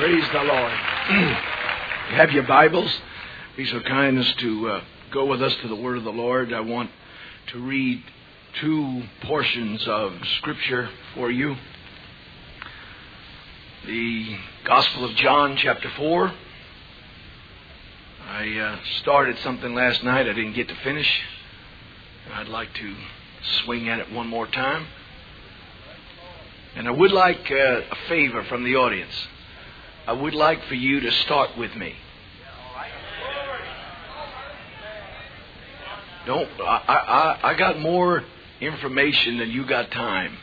Praise the Lord. You have your Bibles. Be so kind as to go with us to the Word of the Lord. I want to read two portions of Scripture for you. The Gospel of John, chapter 4. I started something last night I didn't get to finish. I'd like to swing at it one more time. And I would like a favor from the audience. I would like for you to start with me. I got more information than you got time.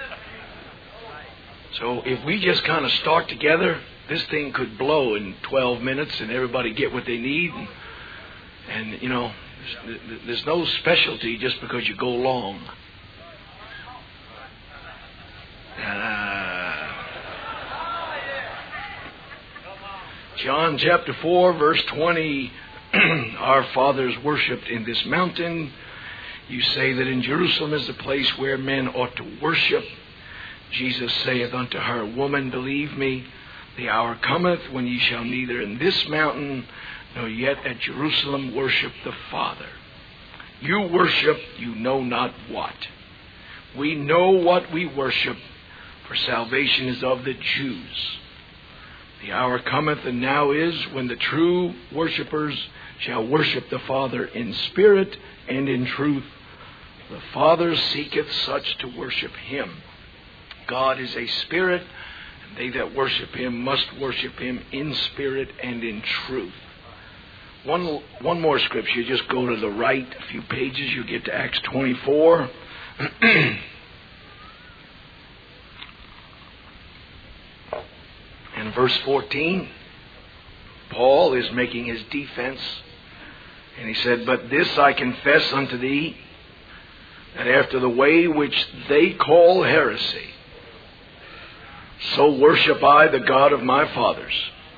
So if we just kind of start together, this thing could blow in 12 minutes and everybody get what they need. And you know, there's no specialty just because you go long. John chapter 4, verse 20, our fathers worshipped in this mountain. You say that in Jerusalem is the place where men ought to worship. Jesus saith unto her, Woman, believe me, the hour cometh when ye shall neither in this mountain nor yet at Jerusalem worship the Father. You worship, you know not what. We know what we worship, for salvation is of the Jews. The hour cometh, and now is, when the true worshippers shall worship the Father in spirit and in truth. The Father seeketh such to worship Him. God is a spirit, and they that worship Him must worship Him in spirit and in truth. One more scripture. Just go to the right a few pages. You get to Acts 24. In verse 14, Paul is making his defense. And he said, But this I confess unto thee, that after the way which they call heresy, so worship I the God of my fathers,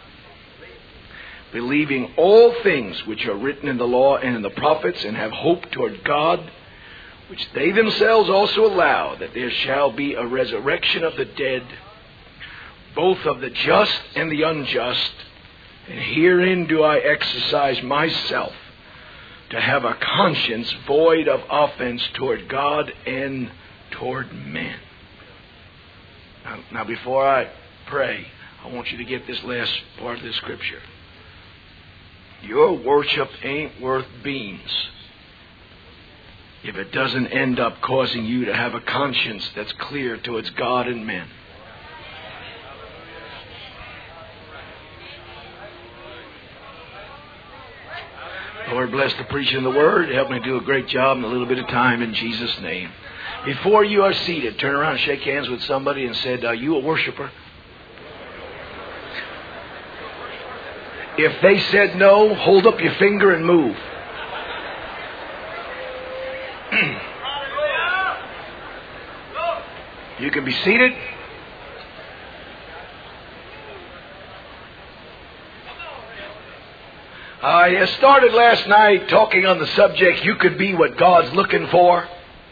believing all things which are written in the law and in the prophets, and have hope toward God, which they themselves also allow, that there shall be a resurrection of the dead, both of the just and the unjust. And herein do I exercise myself, to have a conscience void of offense toward God and toward men. Now before I pray, I want you to get this last part of the scripture. Your worship ain't worth beans if it doesn't end up causing you to have a conscience that's clear towards God and men. Lord, bless the preaching of the Word. Help me do a great job in a little bit of time in Jesus' name. Before you are seated, turn around and shake hands with somebody and say, Are you a worshiper? If they said no, hold up your finger and move. You can be seated. I started last night talking on the subject, you could be what God's looking for.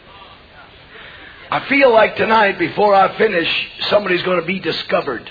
I feel like tonight, before I finish, somebody's going to be discovered.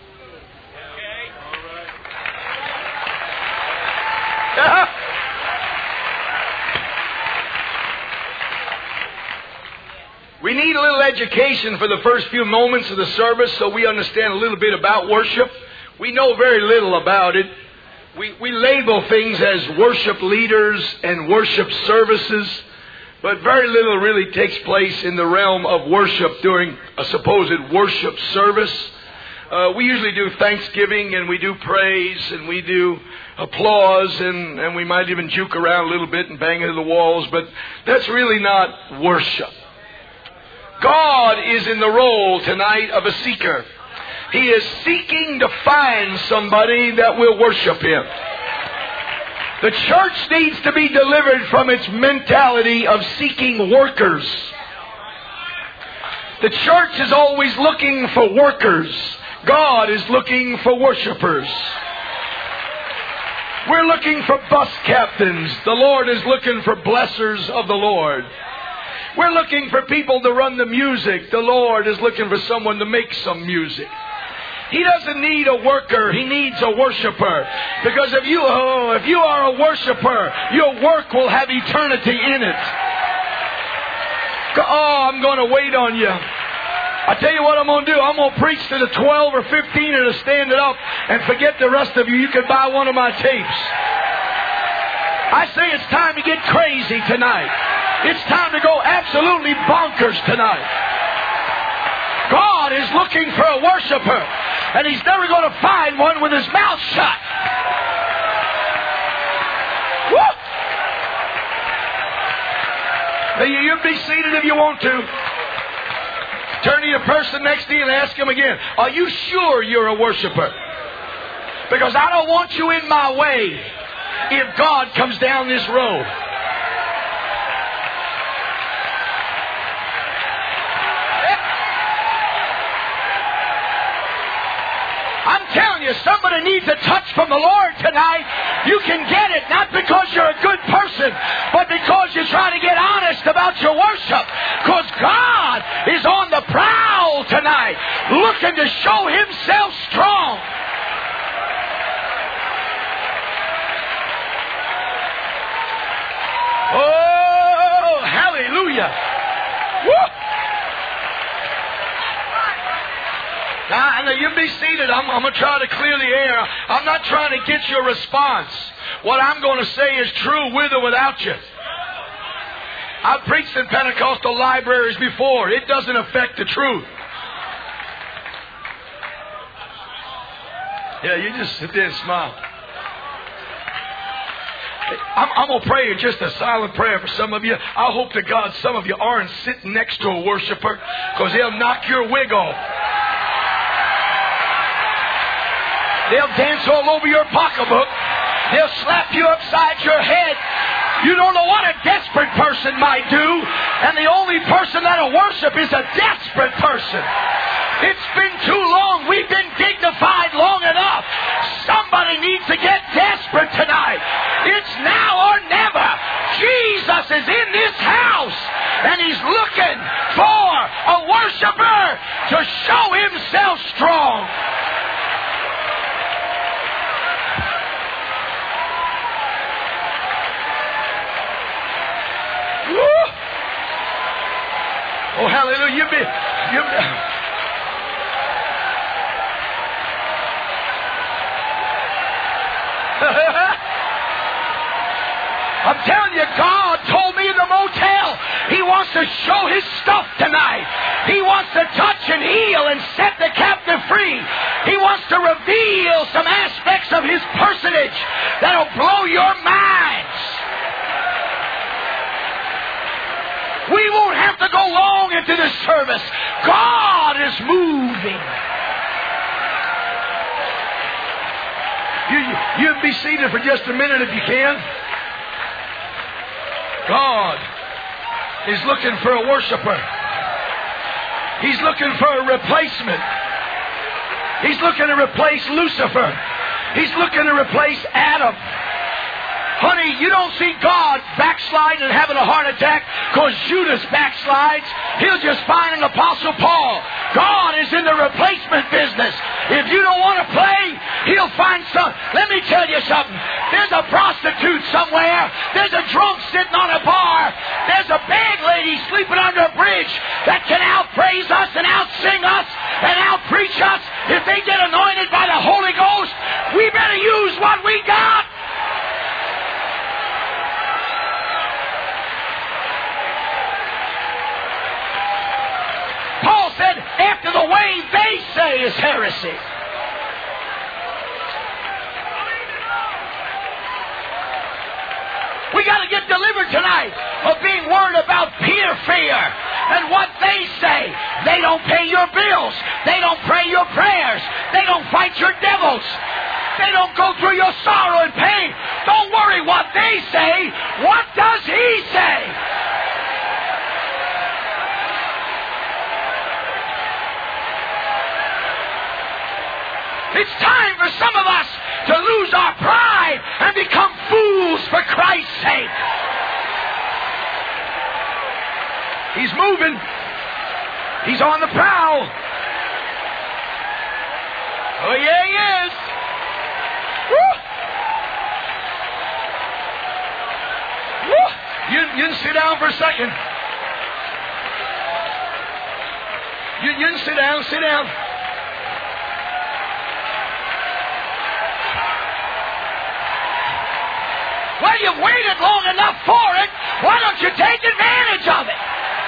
We need a little education for the first few moments of the service so we understand a little bit about worship. We know very little about it. We label things as worship leaders and worship services, but very little really takes place in the realm of worship during a supposed worship service. We usually do thanksgiving, and we do praise, and we do applause, and we might even juke around a little bit and bang into the walls, but that's really not worship. God is in the role tonight of a seeker. He is seeking to find somebody that will worship Him. The church needs to be delivered from its mentality of seeking workers. The church is always looking for workers. God is looking for worshipers. We're looking for bus captains. The Lord is looking for blessers of the Lord. We're looking for people to run the music. The Lord is looking for someone to make some music. He doesn't need a worker. He needs a worshiper. Because if you are a worshiper, your work will have eternity in it. Oh, I'm going to wait on you. I tell you what I'm going to do. I'm going to preach to the 12 or 15 and to stand it up and forget the rest of you. You can buy one of my tapes. I say it's time to get crazy tonight. It's time to go absolutely bonkers tonight. God is looking for a worshiper, and He's never going to find one with his mouth shut. Woo! Now, you be seated if you want to. Turn to your person next to you and ask him again, are you sure you're a worshiper? Because I don't want you in my way if God comes down this road. I'm telling you, somebody needs a touch from the Lord tonight. You can get it, not because you're a good person, but because you're trying to get honest about your worship. Because God is on the prowl tonight, looking to show Himself strong. Oh, hallelujah. Woo! Now, you be seated. I'm going to try to clear the air. I'm not trying to get your response. What I'm going to say is true with or without you. I've preached in Pentecostal libraries before. It doesn't affect the truth. Yeah, you just sit there and smile. I'm going to pray just a silent prayer for some of you. I hope to God some of you aren't sitting next to a worshiper, because they'll knock your wig off. They'll dance all over your pocketbook. They'll slap you upside your head. You don't know what a desperate person might do. And the only person that'll worship is a desperate person. It's been too long. We've been dignified long enough. Somebody needs to get desperate tonight. It's now or never. Jesus is in this house, and He's looking for a worshiper to show Himself strong. Oh, hallelujah. I'm telling you, God told me in the motel He wants to show His stuff tonight. He wants to touch and heal and set the captive free. He wants to reveal some aspects of His personage that'll blow your minds. We won't have to go long into this service. God is moving. You be seated for just a minute if you can. God is looking for a worshiper. He's looking for a replacement. He's looking to replace Lucifer. He's looking to replace Adam. Honey, you don't see God backsliding and having a heart attack because Judas backslides. He'll just find an Apostle Paul. God is in the replacement business. If you don't want to play, He'll find some. Let me tell you something. There's a prostitute somewhere. There's a drunk sitting on a bar. There's a bag lady sleeping under a bridge that can outpraise us and outsing us and outpreach us. If they get anointed by the Holy Ghost, we better use what we got. Paul said, after the way they say is heresy. We got to get delivered tonight of being worried about peer fear and what they say. They don't pay your bills. They don't pray your prayers. They don't fight your devils. They don't go through your sorrow and pain. Don't worry what they say. What does He say? It's time for some of us to lose our pride and become fools for Christ's sake. He's moving. He's on the prowl. Oh, yeah, he is. Woo. Woo. You can sit down for a second. You can sit down, sit down. Well, you've waited long enough for it. Why don't you take advantage of it?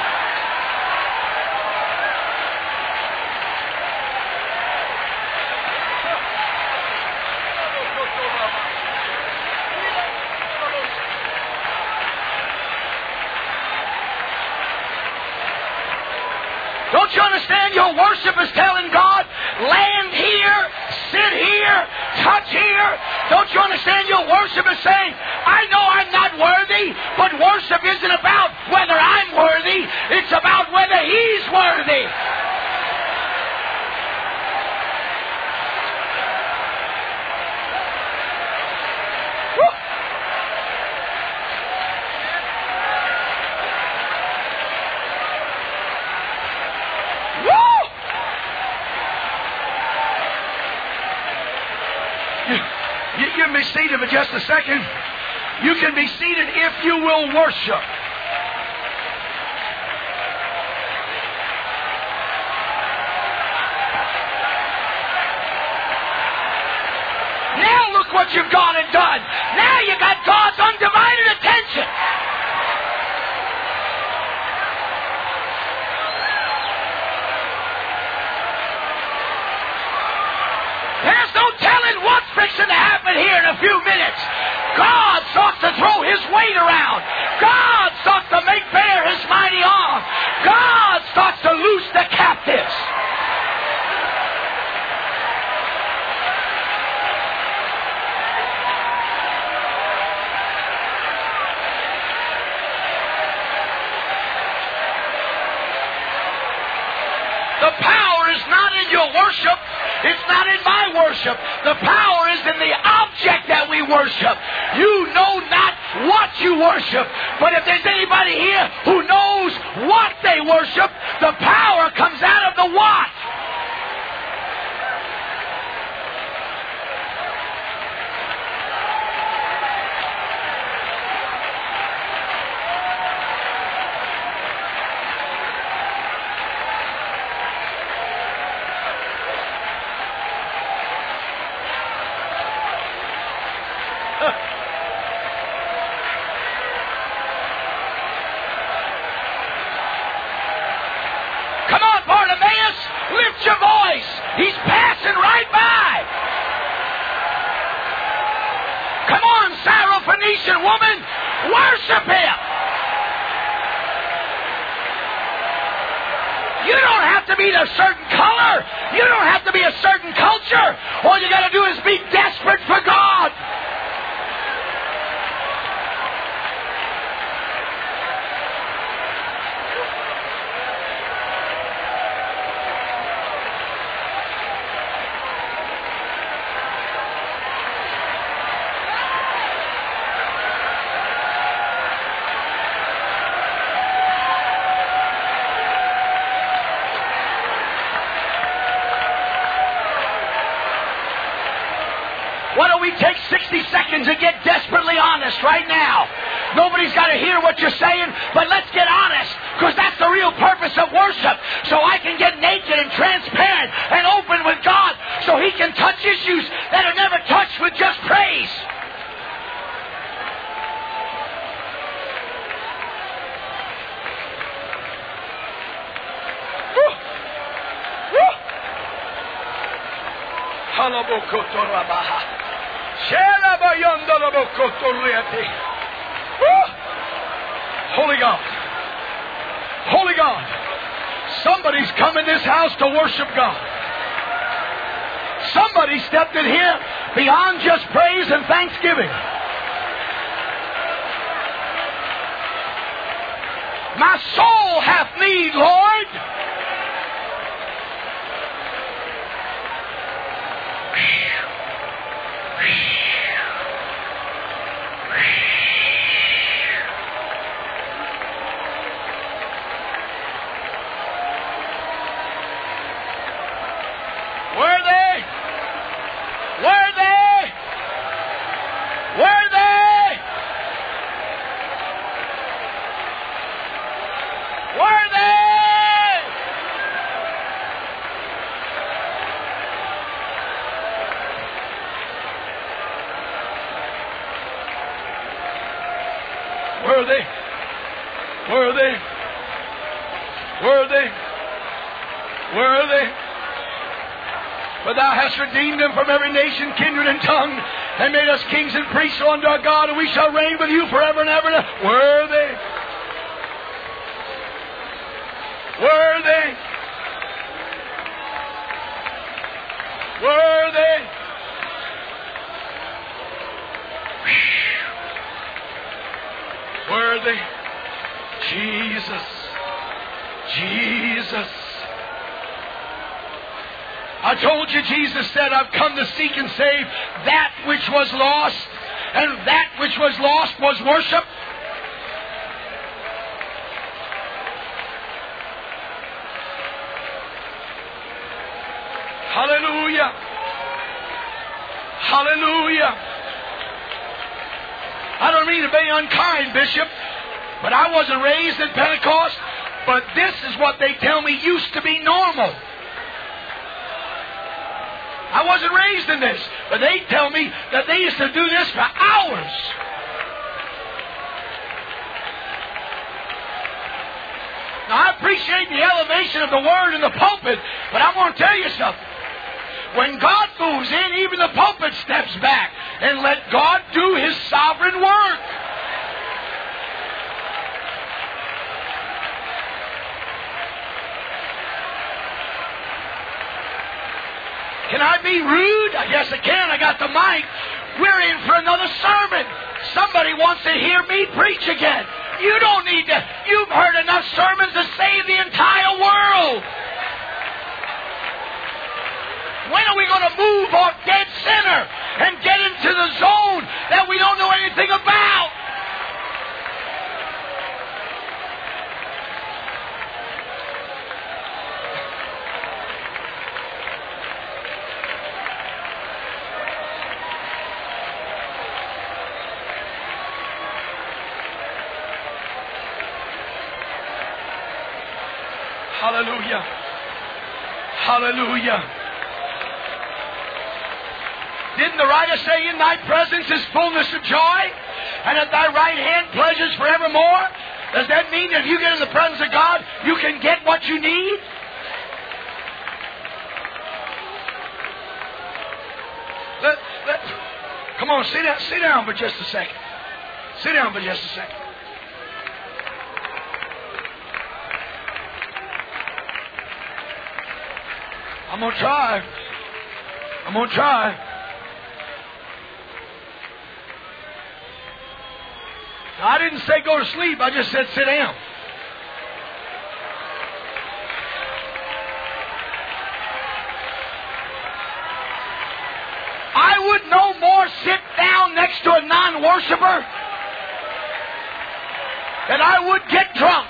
Don't you understand? Your worship is telling God, land here, sit here, touch here. Don't you understand? Your worship is saying, I know I'm not worthy, but worship isn't about whether I'm worthy. It's about whether He's worthy. You can be seated for just a second. You can be seated if you will worship. Now look what you've gone and done. Now you got God's undivided attention. There's no telling what's fixing to happen here in a few minutes. God starts to throw His weight around. God starts to make bare His mighty arm. God starts to loose the captives. The power is not in your worship. It's not in my worship. The power is in the object that we worship. You know not what you worship. But if there's anybody here who knows what they worship, the power comes out of the what. Lift your voice. He's passing right by. Come on, Syrophoenician woman. Worship Him. You don't have to be a certain color. You don't have to be a certain culture. All you got to do is be desperate for God. Why don't we take 60 seconds and get desperately honest right now? Nobody's got to hear what you're saying, but let's get honest, because that's the real purpose of worship. So I can get naked and transparent and open with God, so He can touch issues that are never touched with just praise. Holy God. Holy God. Somebody's come in this house to worship God. Somebody stepped in here beyond just praise and thanksgiving. My soul hath need, Lord. Worthy, Worthy! Worthy! Worthy! Worthy! Worthy! Worthy! Worthy! For thou hast redeemed them from every nation, kindred, and tongue, and made us kings and priests unto our God, and we shall reign with you forever and ever. Worthy! Worthy! Worthy! Worthy! Jesus! Jesus! I told you, Jesus said, I've come to seek and save that which was lost, and that which was lost was worship. Hallelujah! Hallelujah! I don't mean to be unkind, Bishop, but I wasn't raised in Pentecost, but this is what they tell me used to be normal. I wasn't raised in this, but they tell me that they used to do this for hours. Now, I appreciate the elevation of the Word in the pulpit, but I want to tell you something. When God moves in, even the pulpit steps back and let God do His sovereign work. Can I be rude? I guess I can. I got the mic. We're in for another sermon. Somebody wants to hear me preach again. You don't need to. You've heard enough sermons to save the entire world. When are we going to move off dead center and get into the zone that we don't know anything about? Hallelujah. Hallelujah. Didn't the writer say, in thy presence is fullness of joy, and at thy right hand pleasures forevermore? Does that mean that if you get in the presence of God, you can get what you need? Come on, sit down for just a second. Sit down for just a second. I'm going to try. I'm going to try. Now, I didn't say go to sleep. I just said sit down. I would no more sit down next to a non-worshiper than I would get drunk.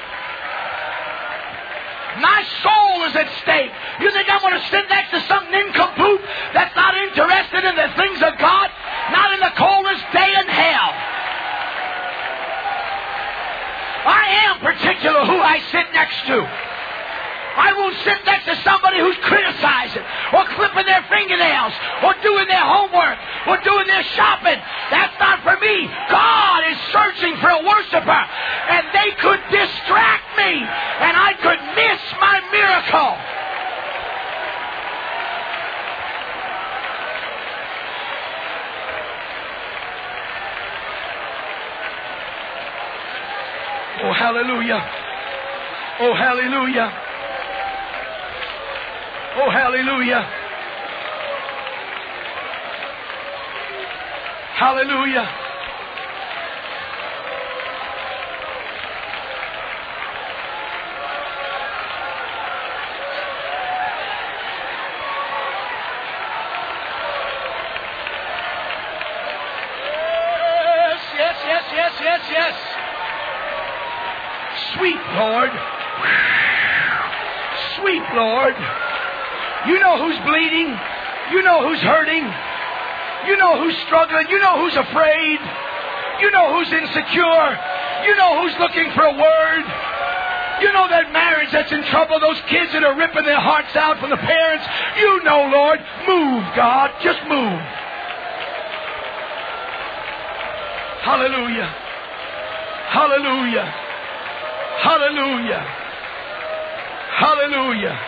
My soul is at stake. You think I'm going to sit next to some nincompoop that's not interested in the things of God? Not in the coldest day in hell. I am particular who I sit next to. I won't sit next to somebody who's criticizing or clipping their fingernails or doing their homework or doing their shopping. That's not for me. God is searching for a worshiper, and they could distract me, and I could miss my miracle. Oh, hallelujah. Oh, hallelujah. Oh, hallelujah. Hallelujah. Yes. Sweet Lord. Sweet Lord. You know who's bleeding? You know who's hurting. You know who's struggling. You know who's afraid. You know who's insecure. You know who's looking for a word. You know that marriage that's in trouble, those kids that are ripping their hearts out from the parents. You know, Lord. Move, God. Just move. Hallelujah. Hallelujah. Hallelujah. Hallelujah.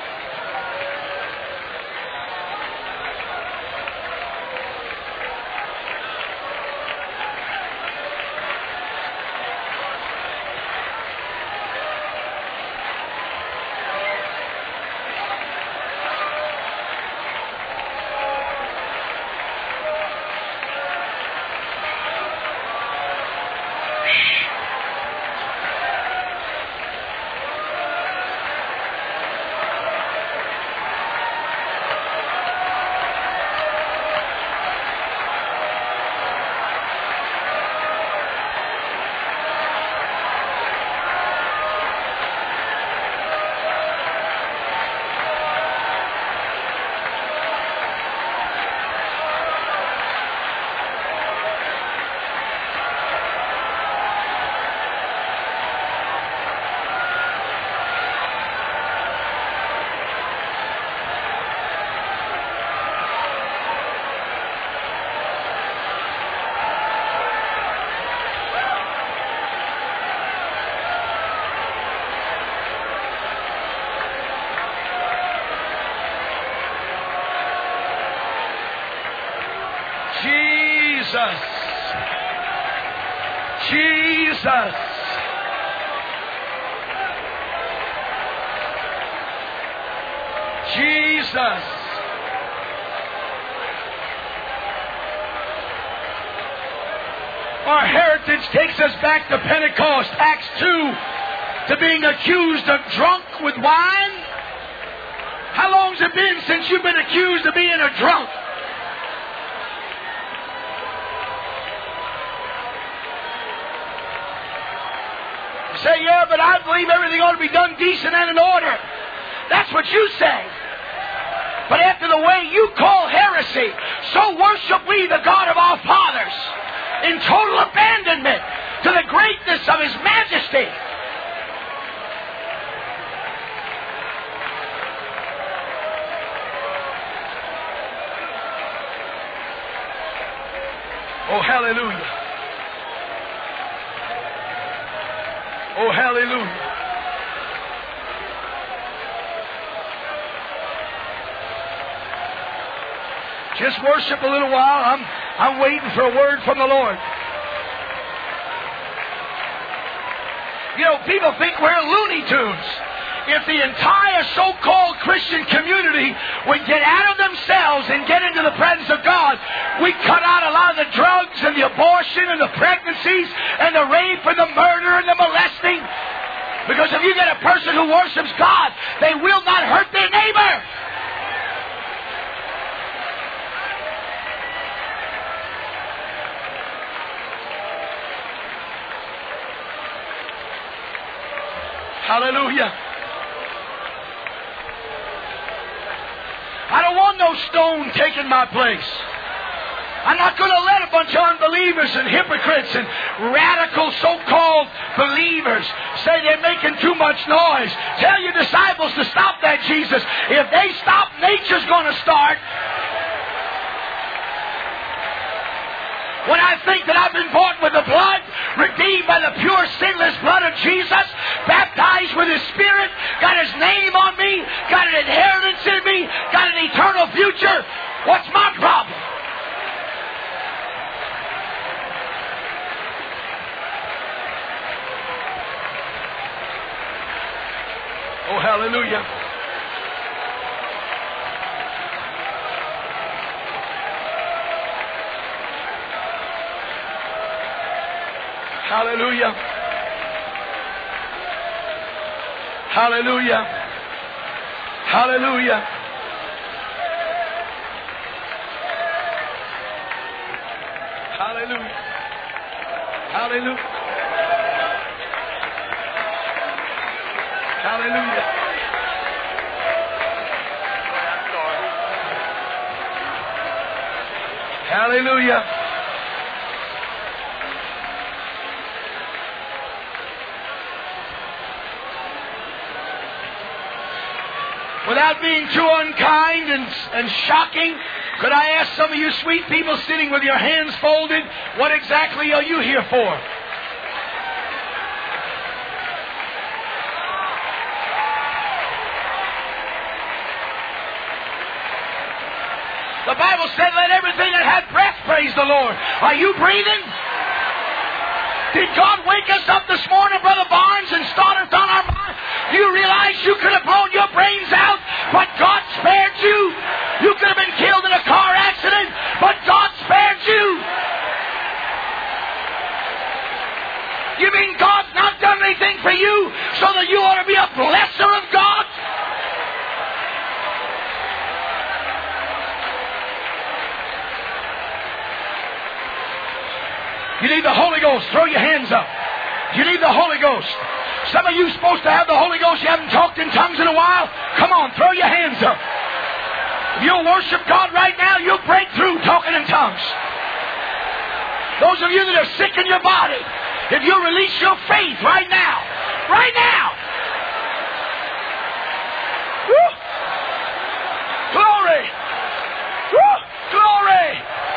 Jesus. Jesus. Jesus. Our heritage takes us back to Pentecost, Acts 2, to being accused of drunk with wine. How long's it been since you've been accused of being a drunk? Say, yeah, but I believe everything ought to be done decent and in order. That's what you say. But after the way you call heresy, so worship we the God of our fathers in total abandonment to the greatness of His majesty. Oh, hallelujah. Oh, hallelujah. Just worship a little while. I'm waiting for a word from the Lord. You know, people think we're Looney Tunes. If the entire so-called Christian community would get out of themselves and get into the presence of God, we cut out a lot of the drugs and the abortion and the pregnancies and the rape and the murder and the molesting. Because if you get a person who worships God, they will not hurt their neighbor. Hallelujah. I don't want no stone taking my place. I'm not going to let a bunch of unbelievers and hypocrites and radical so-called believers say they're making too much noise. Tell your disciples to stop that, Jesus. If they stop, nature's going to start. When I think that I've been bought with the blood, redeemed by the pure, sinless blood of Jesus, baptized with His Spirit, got His name on me, got an inheritance in me, got an eternal future, what's my problem? Oh, hallelujah. Hallelujah. Hallelujah. Hallelujah. Hallelujah. Hallelujah. Hallelujah. Hallelujah. Without being too unkind and shocking, could I ask some of you sweet people sitting with your hands folded, what exactly are you here for? The Bible said, let everything that hath breath praise the Lord. Are you breathing? Did God wake us up this morning, Brother Barnes, and start us on our mind? Do you realize you could have blown your brains out, but God spared you? You could have been killed in a car accident, but God spared you. You mean God's not done anything for you so that you ought to be a blesser of God? You need the Holy Ghost. Throw your hands up. You need the Holy Ghost. Some of you supposed to have the Holy Ghost. You haven't talked in tongues in a while. Come on, throw your hands up. If you'll worship God right now, you'll break through talking in tongues. Those of you that are sick in your body, if you'll release your faith right now. Right now. Woo. Glory. Woo. Glory.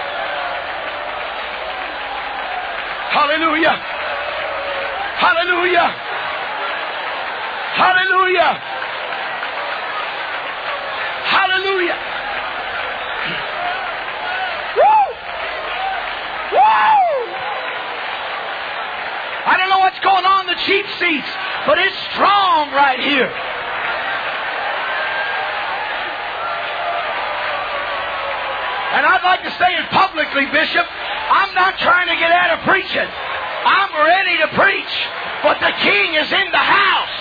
Hallelujah. Hallelujah. Hallelujah. Hallelujah. Woo! Woo! I don't know what's going on in the cheap seats, but it's strong right here. And I'd like to say it publicly, Bishop, I'm not trying to get out of preaching. I'm ready to preach, but the King is in the house.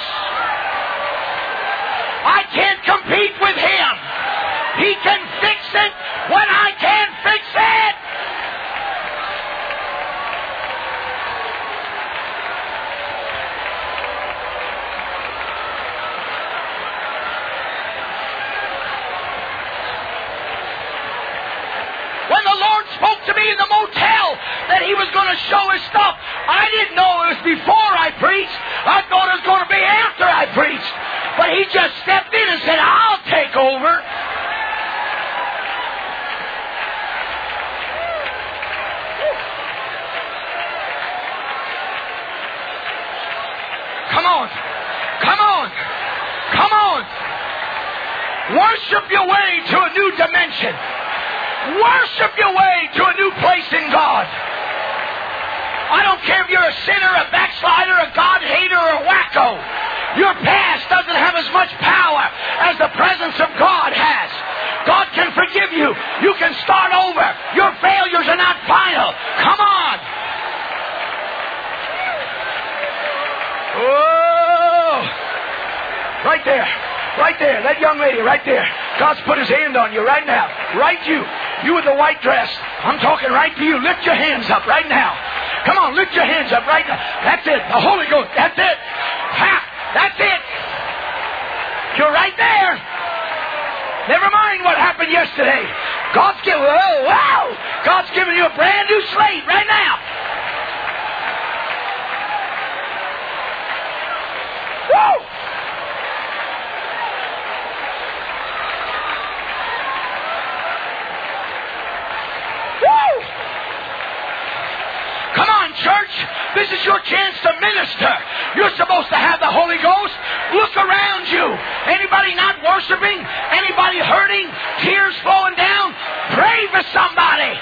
I can't compete with Him. He can fix it when I can't fix it. When the Lord spoke to me in the motel that He was going to show His stuff, I didn't know it was before I preached. I thought it was going to be after I preached. But He just stepped in and said, I'll take over. Come on. Come on. Come on. Worship your way to a new dimension. Worship your way to a new place in God. I don't care if you're a sinner, a backslider, a God-hater, or a wacko. Your past doesn't have as much power as the presence of God has. God can forgive you. You can start over. Your failures are not final. Come on. Oh! Right there. Right there. That young lady right there. God's put His hand on you right now. Right you. You with the white dress. I'm talking right to you. Lift your hands up right now. Come on, lift your hands up right now. That's it. The Holy Ghost. That's it. Ha! That's it. You're right there. Never mind what happened yesterday. God's giving you a brand new slate right now. Woo! Come on, church. This is your chance to minister. You're supposed to have the Holy Ghost. Look around you. Anybody not worshiping? Anybody hurting? Tears flowing down? Pray for somebody.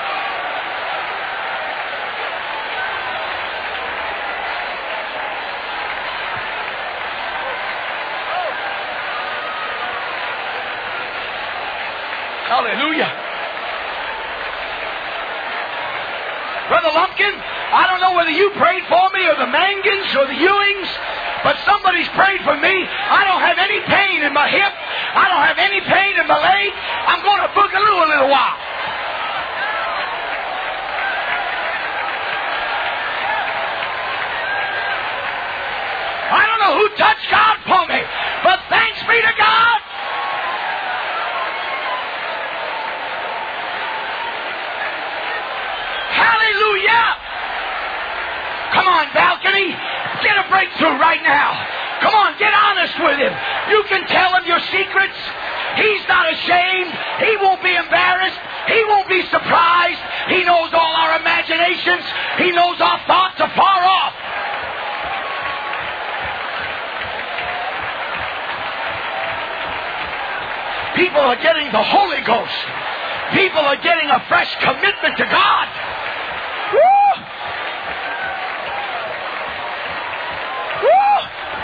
Hallelujah. Brother Lumpkin, I don't know whether you prayed for me or the Mangans or the Ewings, but somebody's prayed for me. I don't have any pain in my hip. I don't have any pain in my leg. I'm going to boogaloo a little while. I don't know who touched God for me, but thanks be to God. on, balcony. Get a breakthrough right now. Come on, get honest with him. You can tell him your secrets. He's not ashamed. He won't be embarrassed. He won't be surprised. He knows all our imaginations. He knows our thoughts are far off. People are getting the Holy Ghost. People are getting a fresh commitment to God. Woo! Woo!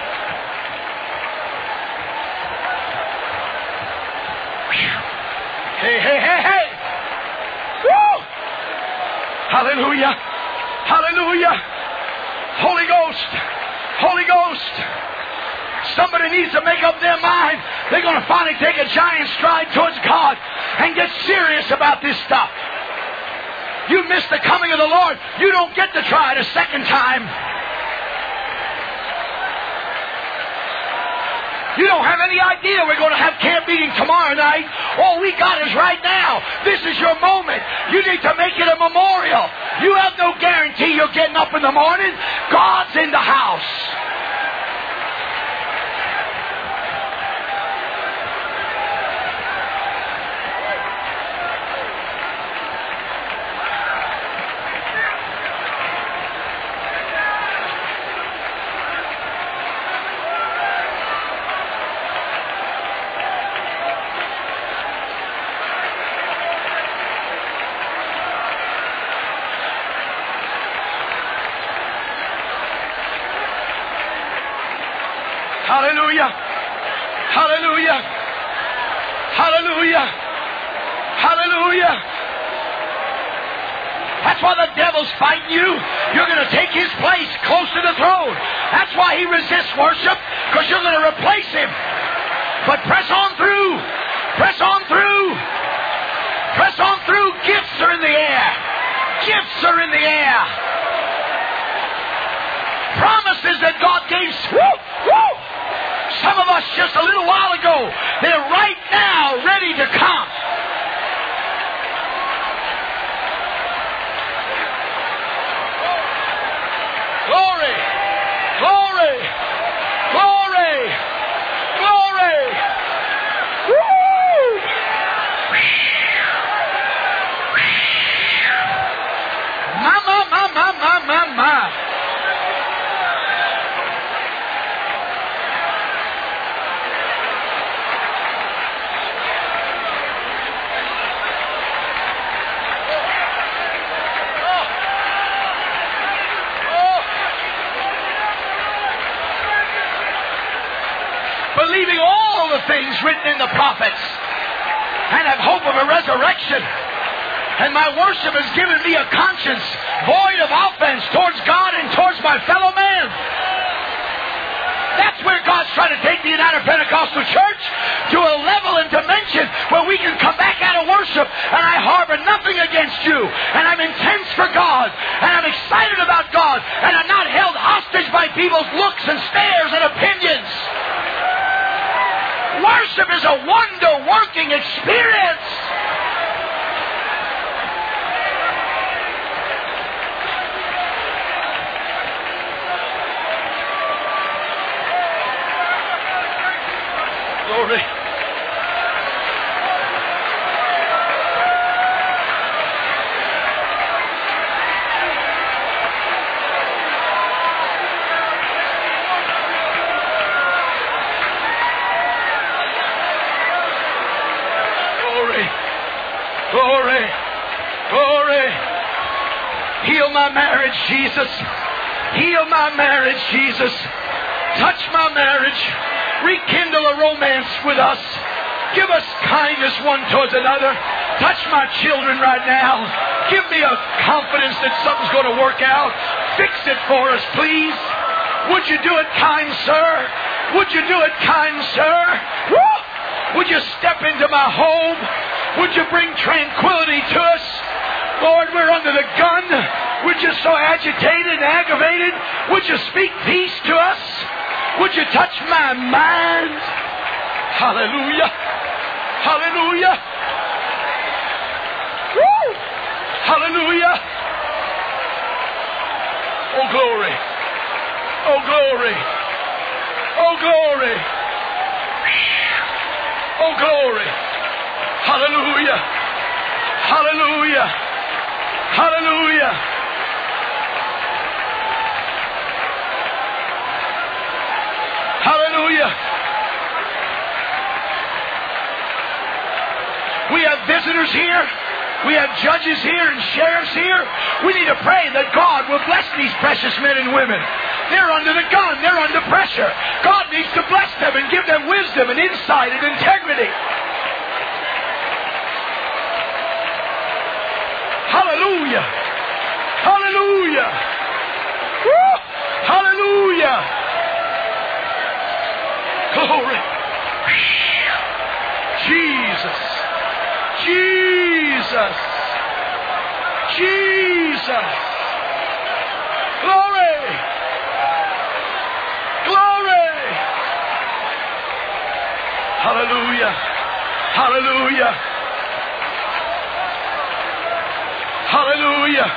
Hey, hey, hey, hey! Woo! Hallelujah! Hallelujah! Holy Ghost! Holy Ghost! Somebody needs to make up their mind. They're going to finally take a giant stride towards God and get serious about this stuff. You miss the coming of the Lord. You don't get to try it a second time. You don't have any idea we're going to have camp meeting tomorrow night. All we got is right now. This is your moment. You need to make it a memorial. You have no guarantee you're getting up in the morning. God's in the house. Hallelujah! Hallelujah! Hallelujah! Hallelujah! That's why the devil's fighting you. You're going to take his place close to the throne. That's why he resists worship, because you're going to replace him. But press on through. Press on through. Press on through. Gifts are in the air. Gifts are in the air. Promises that God gave. Woo! Woo! Some of us just a little while ago, they're right now ready to come. Glory! Glory! Glory! Glory! Woo! Ma. Believing all the things written in the prophets, and have hope of a resurrection. And my worship has given me a conscience void of offense towards God and towards my fellow man. That's where God's trying to take the United Pentecostal Church, to a level and dimension where we can come back out of worship and I harbor nothing against you, and I'm intense for God, and I'm excited about God, and I'm not held hostage by people's looks and stares and opinions. Worship is a wonder-working experience. Glory. Glory, glory. Heal my marriage, Jesus. Heal my marriage, Jesus. Touch my marriage. Rekindle a romance with us. Give us kindness one towards another. Touch my children right now. Give me a confidence that something's going to work out. Fix it for us, please. Would you do it, kind sir? Would you do it, kind sir? Woo! Would you step into my home? Would you bring tranquility to us? Lord, we're under the gun. We're just so agitated and aggravated. Would you speak peace to us? Would you touch my mind? Hallelujah. Hallelujah. Woo! Hallelujah. Oh, glory. Oh, glory. Oh, glory. Oh, glory. Hallelujah. Hallelujah. Hallelujah. Hallelujah. We have visitors here. We have judges here and sheriffs here. We need to pray that God will bless these precious men and women. They're under the gun. They're under pressure. God needs to bless them and give them wisdom and insight and integrity. Hallelujah. Hallelujah. Woo! Hallelujah. Glory. Jesus. Jesus. Jesus. Glory. Glory. Hallelujah. Hallelujah. Hallelujah.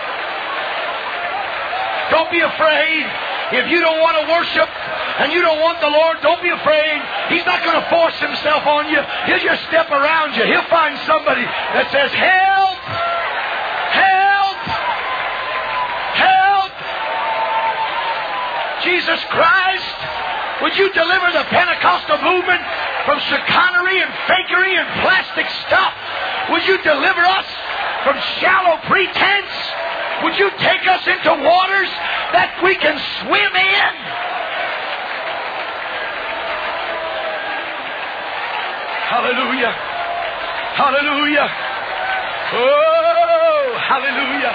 Don't be afraid. If you don't want to worship and you don't want the Lord, don't be afraid. He's not going to force himself on you. He'll just step around you. He'll find somebody that says, help! Help! Help! Jesus Christ, would you deliver the Pentecostal movement from chicanery and fakery and plastic stuff? Would you deliver us from shallow pretense? Would you take us into waters that we can swim in? Hallelujah. Hallelujah. Oh, hallelujah.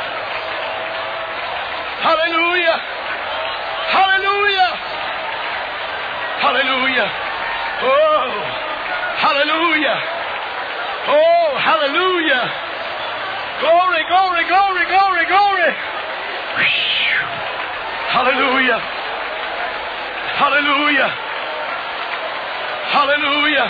Hallelujah. Hallelujah. Hallelujah. Oh, hallelujah. Oh, hallelujah. Glory, glory, glory, glory, glory. Hallelujah. Hallelujah. Hallelujah.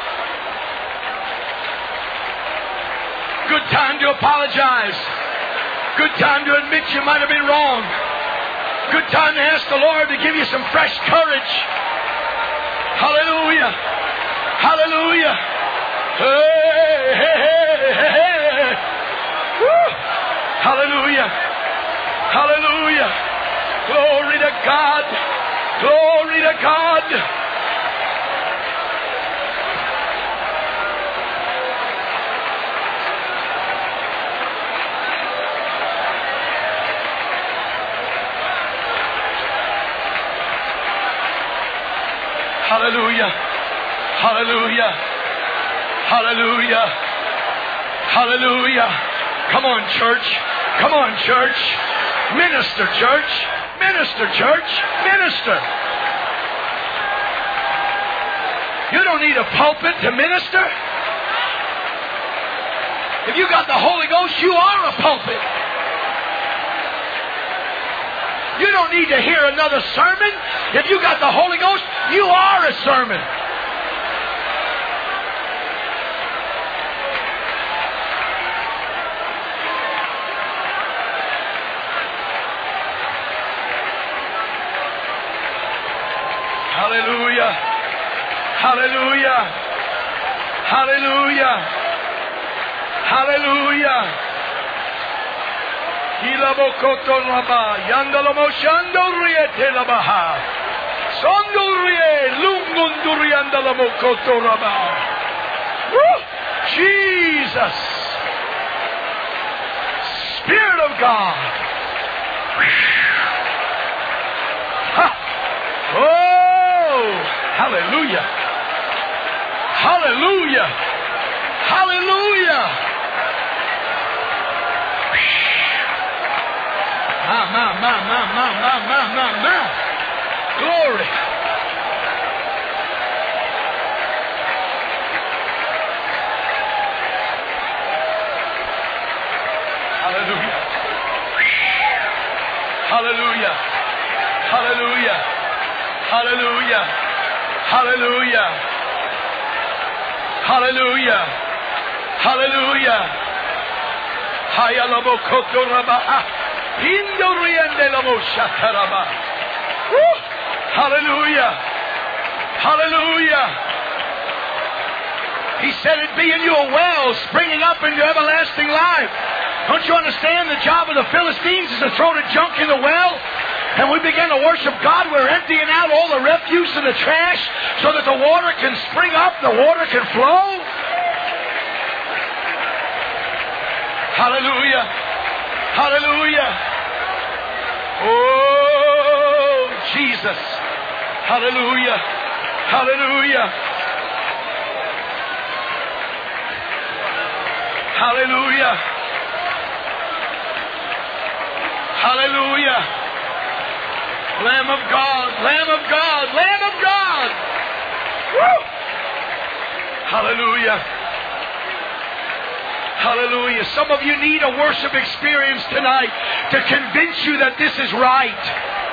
Good time to apologize. Good time to admit you might have been wrong. Good time to ask the Lord to give you some fresh courage. Hallelujah. Hallelujah. Hey, hey, hey, hey, hey. Woo. Hallelujah. Hallelujah. Glory to God. Glory to God. Hallelujah. Hallelujah. Hallelujah. Hallelujah. Come on, church. Come on, church. Minister, church. Minister, church. Minister. You don't need a pulpit to minister. If you got the Holy Ghost, you are a pulpit. You don't need to hear another sermon. If you got the Holy Ghost, you are a sermon. Hallelujah. Hallelujah. Hallelujah. Hallelujah. Ilabokoto raba yandalo moshando riete labaha sondurrie lungunduri yandalo mokoto raba. Jesus, Spirit of God. Oh, hallelujah. Hallelujah. Hallelujah. Glory. Hallelujah. Hallelujah. Hallelujah. Hallelujah. Hallelujah. Hallelujah. Hallelujah. Hayalabokoto rabaa. Indoriende lamo shakaraba. Hallelujah. Hallelujah. He said it be in you a well springing up into everlasting life. Don't you understand the job of the Philistines is to throw the junk in the well? And we begin to worship God. We're emptying out all the refuse and the trash so that the water can spring up, the water can flow. Hallelujah. Hallelujah. Oh, Jesus. Hallelujah. Hallelujah. Hallelujah. Hallelujah. Lamb of God, Lamb of God, Lamb of God. Woo! Hallelujah. Hallelujah. Some of you need a worship experience tonight to convince you that this is right.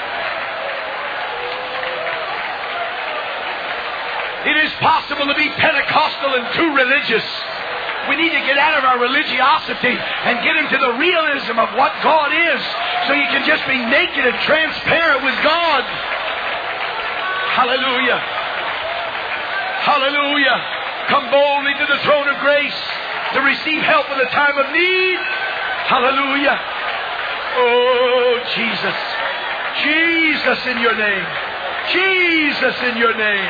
It is possible to be Pentecostal and too religious. We need to get out of our religiosity and get into the realism of what God is, so you can just be naked and transparent with God. Hallelujah. Hallelujah. Come boldly to the throne of grace to receive help in the time of need. Hallelujah. Oh, Jesus. Jesus in your name. Jesus in your name.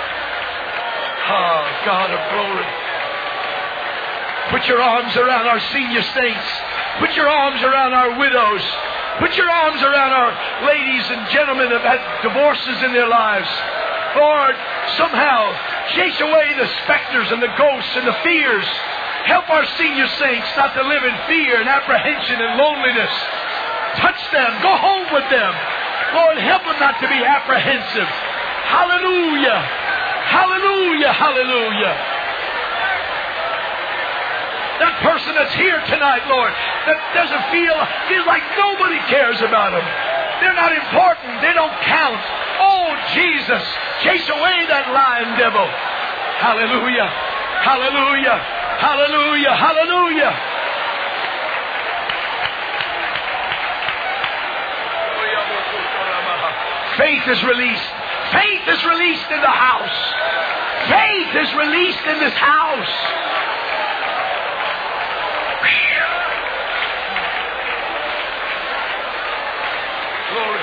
Oh, God of glory. Put your arms around our senior saints. Put your arms around our widows. Put your arms around our ladies and gentlemen that have had divorces in their lives. Lord, somehow chase away the specters and the ghosts and the fears. Help our senior saints not to live in fear and apprehension and loneliness. Touch them. Go home with them. Lord, help them not to be apprehensive. Hallelujah. Hallelujah. Hallelujah. That person that's here tonight, Lord, that doesn't feels like nobody cares about them. They're not important. They don't count. Oh, Jesus, chase away that lying devil. Hallelujah. Hallelujah. Hallelujah. Hallelujah. Faith is released. Faith is released in the house. Faith is released in this house. Glory.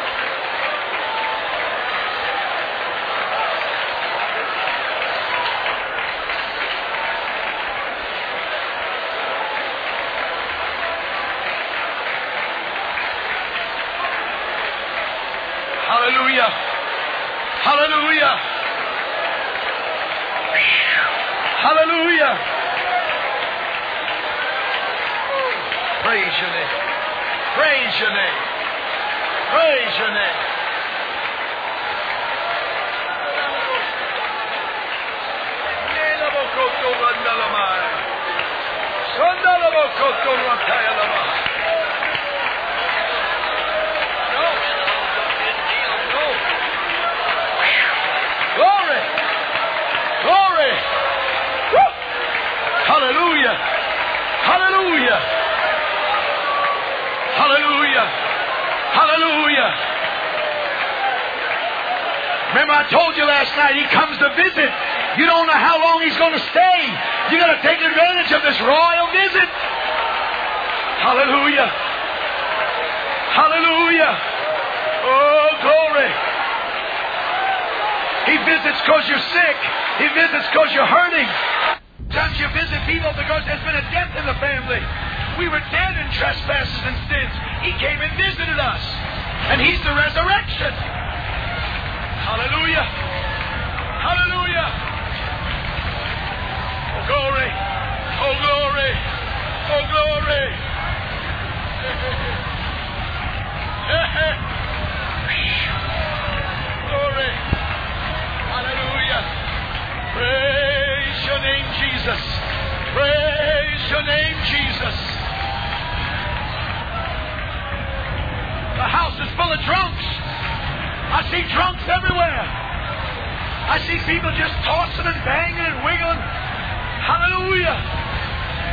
Hallelujah. Hallelujah. Hallelujah. Praise your name. Praise your name. Praise your name. Glory. Glory. Woo. Hallelujah. Hallelujah. Hallelujah. Hallelujah. Remember I told you last night, He comes to visit. You don't know how long He's going to stay. You got to take advantage of this royal visit. Hallelujah. Hallelujah. Oh, glory. He visits because you're sick. He visits because you're hurting. Sometimes you visit people because there's been a death in the family. We were dead in trespasses and sins. He came and visited us. And He's the resurrection. Hallelujah. Hallelujah. Oh, glory. Oh, glory. Oh, glory. Glory. Hallelujah. Praise your name, Jesus. Praise your name, Jesus. The house is full of drunks. I see drunks everywhere. I see people just tossing and banging and wiggling. Hallelujah.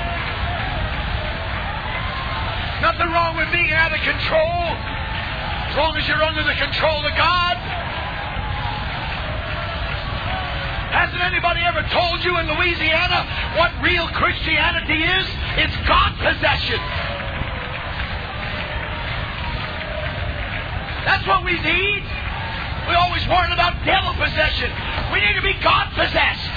Nothing wrong with being out of control. as long as you're under the control of God. Hasn't anybody ever told you in Louisiana what real Christianity is? It's God possession. That's what we need. We always worry about devil possession. We need to be God possessed.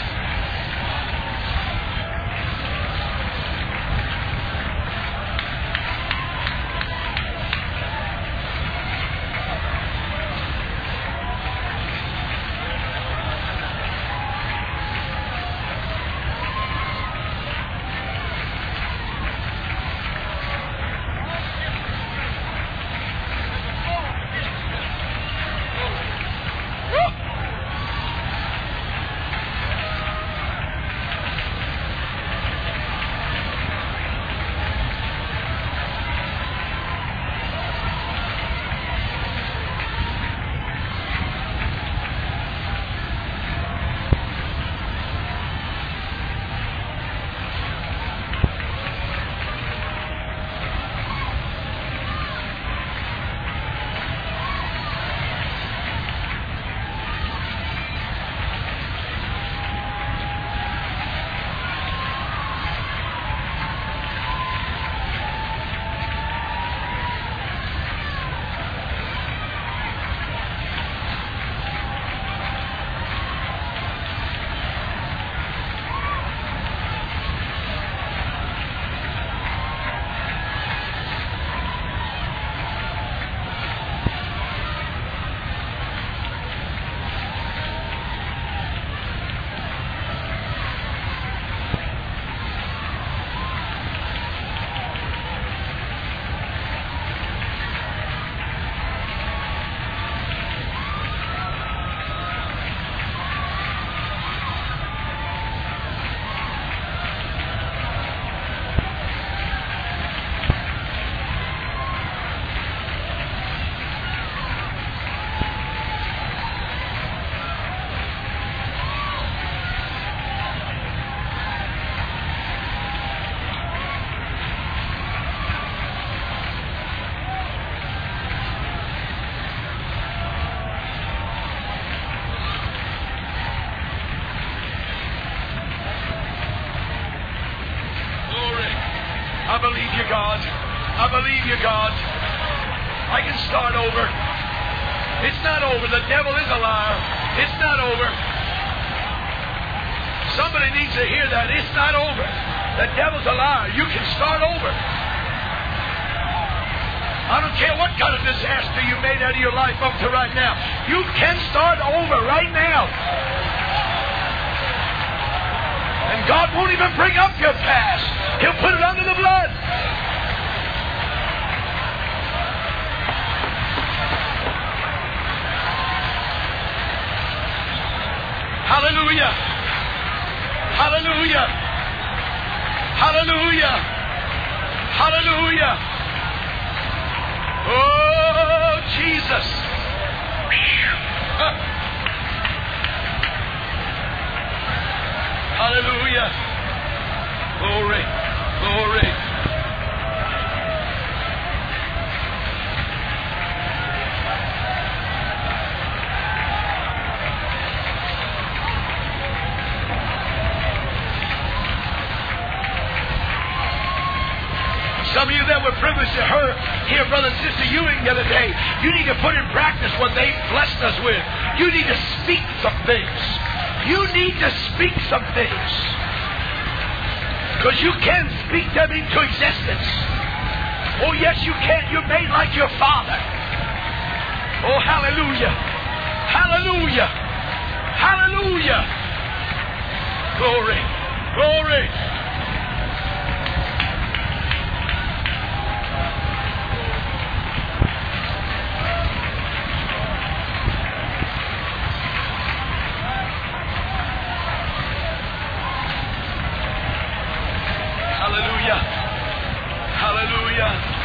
I believe you, God. I believe you, God. I can start over. It's not over. The devil is a liar. It's not over. Somebody needs to hear that. It's not over. The devil's a liar. You can start over. I don't care what kind of disaster you made out of your life up to right now. You can start over right now. And God won't even bring up your past. He'll put it under the blood. Hallelujah. Hallelujah. Hallelujah. Hallelujah. Oh, Jesus. Hallelujah. Glory. Glory. Some of you that were privileged to hear Brother and Sister Ewing the other day, you need to put in practice what they blessed us with. You need to speak some things. You need to speak some things. Because you can speak them into existence. Oh, yes, you can. You're made like your Father. Oh, hallelujah. Hallelujah. Hallelujah. Glory. Glory. Hallelujah. Hallelujah.